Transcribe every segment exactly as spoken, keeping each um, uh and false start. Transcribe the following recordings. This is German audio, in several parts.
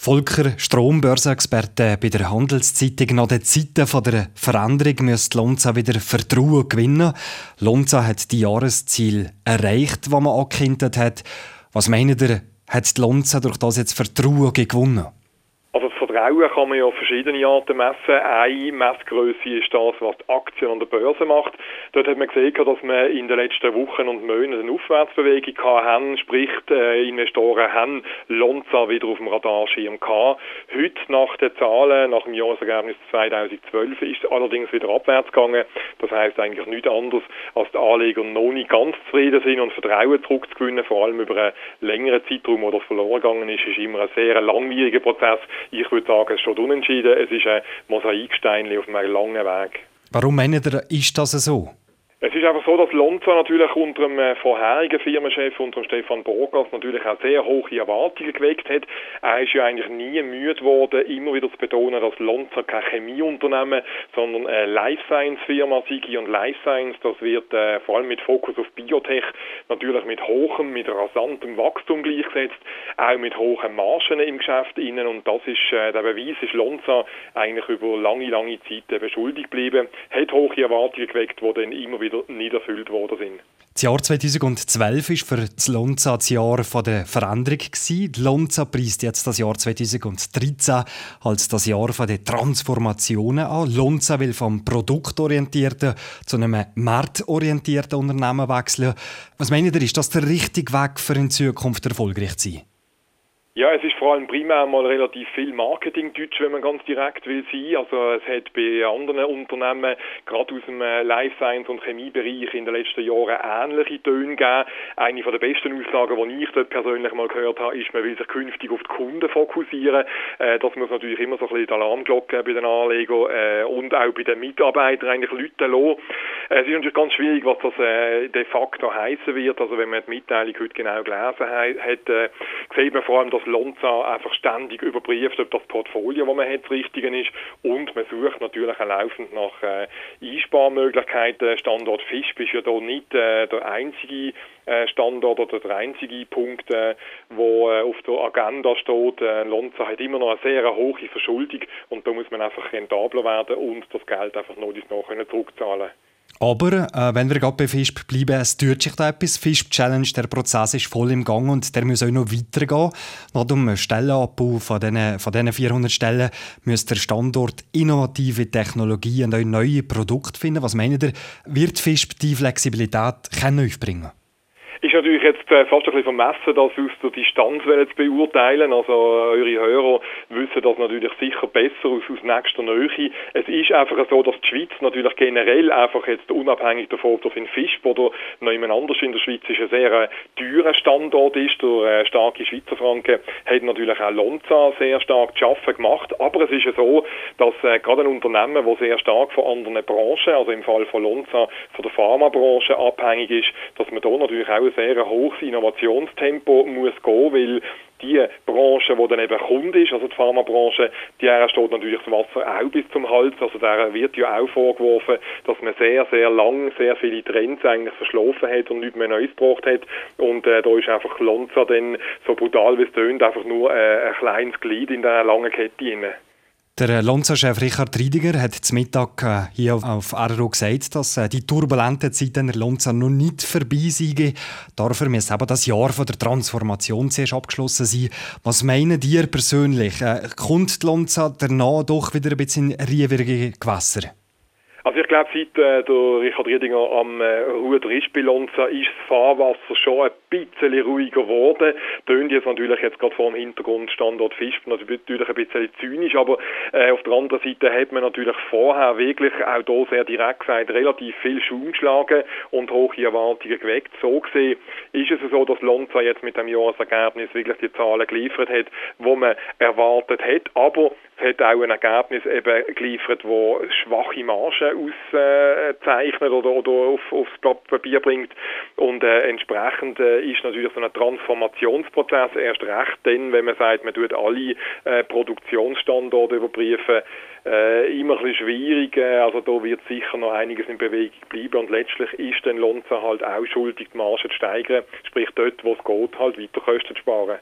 Volker Strom, Börsenexperte bei der Handelszeitung. Nach den Zeiten von der Veränderung müsste Lonza wieder Vertrauen gewinnen. Lonza hat die Jahresziele erreicht, die man angekündigt hat. Was meint ihr, hat die Lonza durch das jetzt Vertrauen gewonnen? Also das Vertrauen kann man ja auf verschiedene Arten messen. Eine Messgrösse ist das, was die Aktien an der Börse macht. Dort hat man gesehen, dass wir in den letzten Wochen und Monaten eine Aufwärtsbewegung hatten. Sprich, die Investoren haben Lonza wieder auf dem Radarschirm gehabt. Heute, nach den Zahlen, nach dem Jahresergebnis zweitausendzwölf, ist es allerdings wieder abwärts gegangen. Das heisst eigentlich nichts anderes, als die Anleger noch nicht ganz zufrieden sind und Vertrauen zurückzugewinnen, vor allem über einen längeren Zeitraum, wo das verloren gegangen ist, ist immer ein sehr langwieriger Prozess. Ich würde sagen, es steht unentschieden. Es ist ein Mosaiksteinchen auf einem langen Weg. Warum meint ihr, ist das so? Es ist einfach so, dass Lonza natürlich unter dem vorherigen Firmenchef, unter dem Stefan Borgas, natürlich auch sehr hohe Erwartungen geweckt hat. Er ist ja eigentlich nie müde geworden, immer wieder zu betonen, dass Lonza kein Chemieunternehmen, sondern eine Life-Science-Firma sei. Und Life-Science, das wird äh, vor allem mit Fokus auf Biotech natürlich mit hohem, mit rasantem Wachstum gleichgesetzt, auch mit hohen Margen im Geschäft innen. Und das ist, äh, der Beweis ist Lonza eigentlich über lange, lange Zeit eben schuldig geblieben, hat hohe Erwartungen geweckt, die dann immer wieder nicht erfüllt worden sind. Das Jahr zweitausendzwölf war für das Lonza das Jahr der Veränderung. Die Lonza preist jetzt das Jahr zweitausenddreizehn als das Jahr der Transformationen an. Lonza will vom produktorientierten zu einem marktorientierten Unternehmen wechseln. Was meint ihr, ist das der richtige Weg für in Zukunft erfolgreich zu sein? Ja, es ist vor allem primär mal relativ viel Marketing-Deutsch, wenn man ganz direkt will sein. Also es hat bei anderen Unternehmen, gerade aus dem Life Science- und Chemiebereich in den letzten Jahren ähnliche Töne gegeben. Eine der besten Aussagen, die ich dort persönlich mal gehört habe, ist, man will sich künftig auf die Kunden fokussieren. Äh, das muss natürlich immer so ein bisschen die Alarmglocke bei den Anlegern äh, und auch bei den Mitarbeitern eigentlich läuten lassen. Äh, es ist natürlich ganz schwierig, was das äh, de facto heissen wird. Also wenn man die Mitteilung heute genau gelesen hat, äh, sieht man vor allem, dass Lonza einfach ständig überprüft, ob das Portfolio, das man hat, das Richtige ist. Und man sucht natürlich auch laufend nach äh, Einsparmöglichkeiten. Standort Visp ist ja da nicht äh, der einzige äh, Standort oder der einzige Punkt, äh, wo äh, auf der Agenda steht. Äh, Lonza hat immer noch eine sehr hohe Verschuldung und da muss man einfach rentabler werden und das Geld einfach noch nach zurückzahlen. Aber äh, wenn wir gerade bei Visp bleiben, es tut sich da etwas. Visp Challenge, der Prozess ist voll im Gang und der muss auch noch weitergehen. Nach dem Stellenabbau von diesen, von diesen vierhundert Stellen muss der Standort innovative Technologien und auch neue Produkte finden. Was meint ihr, wird Visp die Flexibilität aufbringen? Ist natürlich jetzt äh, fast ein bisschen vermessen, das aus der Distanz zu beurteilen. Also äh, eure Hörer wissen das natürlich sicher besser aus, aus nächster Nähe. Es ist einfach so, dass die Schweiz natürlich generell einfach jetzt unabhängig davon, ob das in Visp oder noch jemand anders in der Schweiz ist, ein sehr äh, teurer Standort ist. Der äh, starke Schweizer Franken hat natürlich auch Lonza sehr stark zu schaffen gemacht. Aber es ist ja so, dass äh, gerade ein Unternehmen, das sehr stark von anderen Branchen, also im Fall von Lonza, von der Pharmabranche abhängig ist, dass man da natürlich auch ein sehr hohes Innovationstempo muss gehen, weil die Branche, die dann eben Kunde ist, also die Pharmabranche, der steht natürlich das Wasser auch bis zum Hals. Also der wird ja auch vorgeworfen, dass man sehr, sehr lang sehr viele Trends eigentlich verschlafen hat und nichts mehr Neues gebraucht hat. Und äh, da ist einfach Lonza dann, so brutal wie es tönt, einfach nur äh, ein kleines Glied in dieser langen Kette drin. Der Lonza-Chef Richard Riediger hat zum Mittag hier auf R R O gesagt, dass die turbulenten Zeiten der Lonza noch nicht vorbei seien. Dafür müsse aber das Jahr der Transformation zuerst abgeschlossen sein. Was meinen ihr persönlich? Kommt die Lonza danach doch wieder ein bisschen in riewige Gewässer? Also ich glaube, seit äh, der Richard Riediger am äh, Ruder ist bei Lonza, ist das Fahrwasser schon ein bisschen ruhiger geworden. Tönt jetzt natürlich jetzt gerade vor dem Hintergrund Standort Visp natürlich ein bisschen zynisch, aber äh, auf der anderen Seite hat man natürlich vorher wirklich, auch hier sehr direkt gesagt, relativ viel Schaum geschlagen und hohe Erwartungen geweckt. So gesehen ist es so, dass Lonza jetzt mit dem Jahresergebnis wirklich die Zahlen geliefert hat, die man erwartet hat, aber es hat auch ein Ergebnis eben geliefert, das schwache Margen auszeichnet oder, oder auf, aufs Blatt Papier bringt. Und äh, entsprechend äh, ist natürlich so ein Transformationsprozess erst recht dann, wenn man sagt, man tut alle äh, Produktionsstandorte überprüfen, äh, immer ein bisschen schwierig. Also da wird sicher noch einiges in Bewegung bleiben und letztlich ist dann Lonza halt auch schuldig, die Margen zu steigern, sprich dort, wo es geht, halt weiter Kosten zu sparen.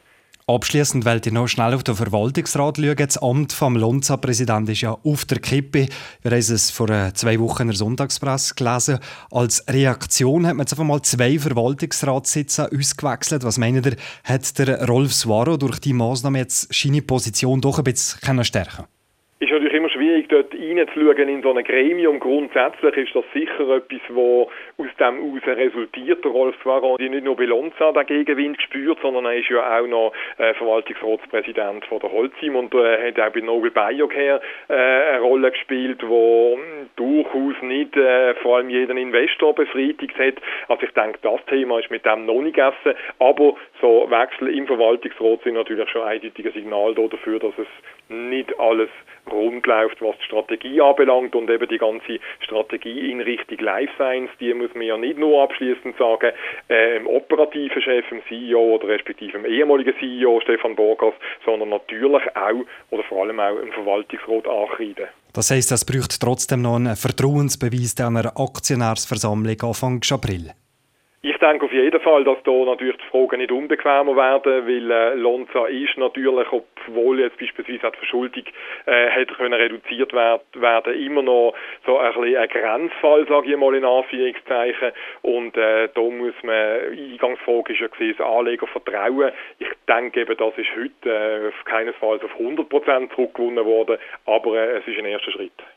Abschliessend wollte ich noch schnell auf den Verwaltungsrat schauen. Das Amt vom Lonza-Präsident ist ja auf der Kippe. Wir haben es vor zwei Wochen in der Sonntagspresse gelesen. Als Reaktion hat man jetzt einfach mal zwei Verwaltungsratssitze ausgewechselt. Was meint ihr, hat der Rolf Suaro durch diese Massnahme jetzt seine Position doch ein bisschen stärken? Ist natürlich immer schwierig, dort reinzuschauen in so ein Gremium. Grundsätzlich ist das sicher etwas, was aus dem heraus resultiert. Der Rolf Suaro hat nicht nur bei Lonza den Gegenwind gespürt, sondern er ist ja auch noch äh, Verwaltungsratspräsident von der Holcim und äh, hat auch bei Nobel Biocare äh, eine Rolle gespielt, wo durchaus nicht äh, vor allem jeden Investor befriedigt hat. Also ich denke, das Thema ist mit dem noch nicht gegessen, aber so Wechsel im Verwaltungsrat sind natürlich schon eindeutige Signale dafür, dass es nicht alles rund läuft, was die Strategie anbelangt und eben die ganze Strategie in Richtung Life Science, die muss man ja nicht nur abschließend sagen, äh, im operativen Chef, im C E O oder respektive im ehemaligen C E O Stefan Borgas, sondern natürlich auch oder vor allem auch im Verwaltungsrat ankreiden. Das heisst, es braucht trotzdem noch einen Vertrauensbeweis an einer Aktionärsversammlung Anfang April. Ich denke auf jeden Fall, dass da natürlich die Fragen nicht unbequemer werden, weil äh, Lonza ist natürlich, obwohl jetzt beispielsweise die Verschuldung äh, hätte können reduziert werd, werden, immer noch so ein bisschen ein Grenzfall, sage ich mal in Anführungszeichen. Und äh, da muss man, Eingangsfrage ist ja gewesen, Anleger vertrauen. Ich denke eben, das ist heute äh, keinesfalls auf hundert Prozent zurückgewonnen worden, aber äh, es ist ein erster Schritt.